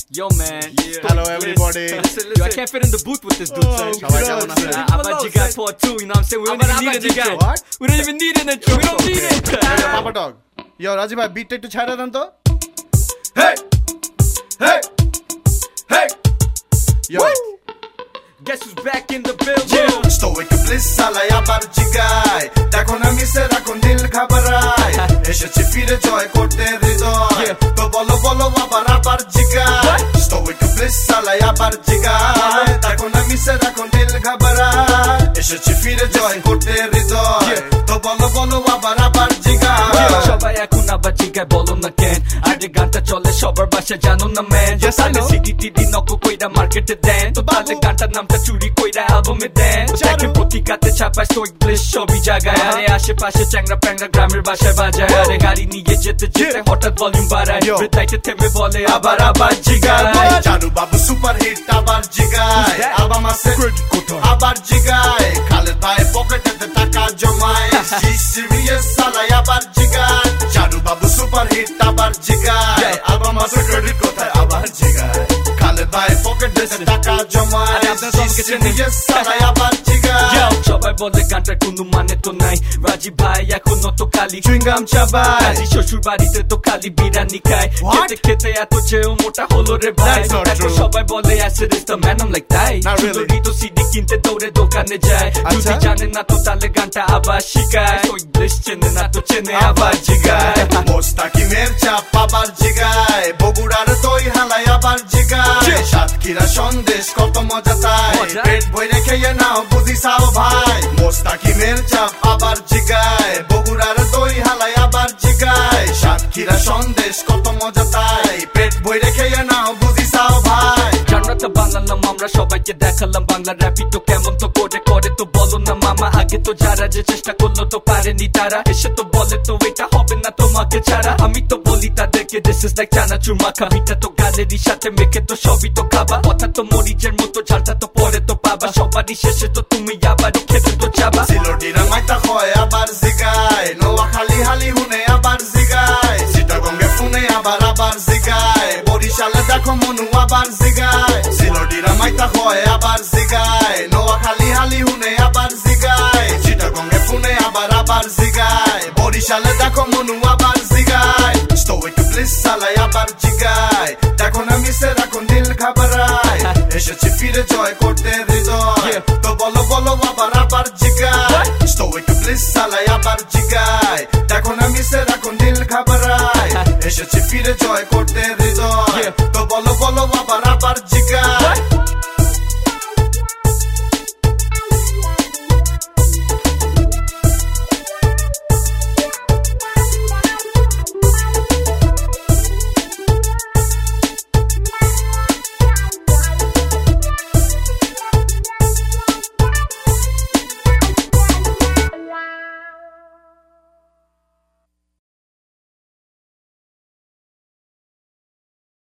Yo man, Hello everybody. Yo, I can't fit in the booth with this dude, son. সবাই কেমন আছেন? Abaji guy part 2, you know what I'm saying? We don't even need an intro. What? We don't even need an intro. We don't need it. Papa Dog. Yo, Rajib ভাই বিটটা একটু ছাড়া দেন তো। Hey! Hey! Hey! Yo. Guess who's back in the building? Stoic bliss salay abar jigay দেখো না মিশে রাখুন দিল ঘাবড়ায় এসেছি ফিরে জয় করতে হৃদয় তো বলো বলো আবার জিগায় Stoic bliss salay abar jigay দেখো না মিশে রাখুন দিল ঘাবড়ায় এসেছি ফিরে জয় করতে হৃদয় তো বলো বলো আবার জিগায় সবাই এখন আবার জিগায় বলো না কেন আরে গানটা চলে সবার বাসায় জানো না ম্যান তাহলে সিডি টিডি নকো কইরা মার্কেটে দেন তো তাহলে গানটার নামটা চুরি কইরা অ্যালবামে দেন দেখেন পত্রিকাতে ছাপায় স্টোইক ব্লিস সবই জায়গায় আরে আশেপাশে চ্যাংরা প্যাংরা গ্রামের বাসায় বাজায় আরে গাড়ি নিয়ে যেতে যেতে হঠাৎ ভলিউম বাড়ায় রেডলাইটে থেমে বলে আবার জিগায় চারু বাবু সুপার হিট আবার জিগায় অ্যালবাম আছে আবার জিগায় খালেদ ভাই পকেটে টাকা জমায় সিরিয়াস সালাই আবার জিগায় চারু বাবু সুপার হিট আবার জিগায় অ্যালবাম আছে ক্রেডিট কোথায় আবার জিগায় খালেদ ভাই পকেটে টাকা জমায় সিরিয়াস সালাই আবার জিগায় সবাই বলে গানটার কোনো মানে তো নাই রাজীব ভাই এখনো তো খালি চুইংগাম চাবায় শ্বশুর বাড়িতে তো খালি বিরিয়ানি খায় খেতে খেতে এত চেয়েও মোটা হলো রে ভাই এখন সবাই বলে acid is the man I like তাই চুরি তো সিডি কিনতে দৌড়ে দোকানে যায় যদি জানে না তো তাহলে গানটা আবার শিখায় ওই ব্লিস চেনে না তো চেনে আবার জিগায় মোস্তাকিমের চাপ আবার জিগায় বগুড়ার দই হালাই আবার জিগায় সাতক্ষীরা সন্দেশ কত মজা তাই পেট ভরে খেয়ে নাও বুঝি সাও ভাই মোস্তাকিমের চাপ আবার জিগায় বগুড়ার দই হালাই আবার জিগায় সাতক্ষীরা সন্দেশ কত মজা তাই পেট ভরে খেয়ে নাও বুঝি সাও ভাই জানরাটা বানালাম আমরা সবাইকে দেখালাম বাংলা র্যাপি তো কেমন তো করে তো বলো না মামা আগে তো যারা যে চেষ্টা করলো তো পারেনি তারা এসে তো বলে তো এটা হবে না তোমাকে ছাড়া আমি তো বলি তাদেরকে দিস ইজ লাইক চানাচুর মাখা পিঠা তো গালেরই সাথে মেখে তো সবই তো খাবা কথা তো মরিচের মতো ঝালটা তো পরে তো পাবা সবারই শেষে তো তুমি আবারই খেতে তো চাবা সিলোটিরা মাইতা হয় আবার জিগায় নোয়াখালী হালি হুনে আবার জিগায় চিটাগঙ্গে ফোনে আবার জিগায় বরিশালে দেখো মনু আবার জিগায় সিলোটিরা মাইতা হয় আবার জিগায় নোয়াখালী হালি হুনে আবার জিগায় চিটাগঙ্গে ফোনে আবার জিগায় বরিশালে দেখো মনু আবার জিগায় স্টোইক ব্লিস সালাই আবার জিগায় দেখো না মিশে রাখুন দিল ঘাবড়ায় এসেছি ফিরে জয় করতে হৃদয় তো বলো বলো আবার জিগায় স্টোইক ব্লিস সালাই আবার জিগায় দেখো না মিশে রাখুন দিল ঘাবড়ায় এসেছি ফিরে জয়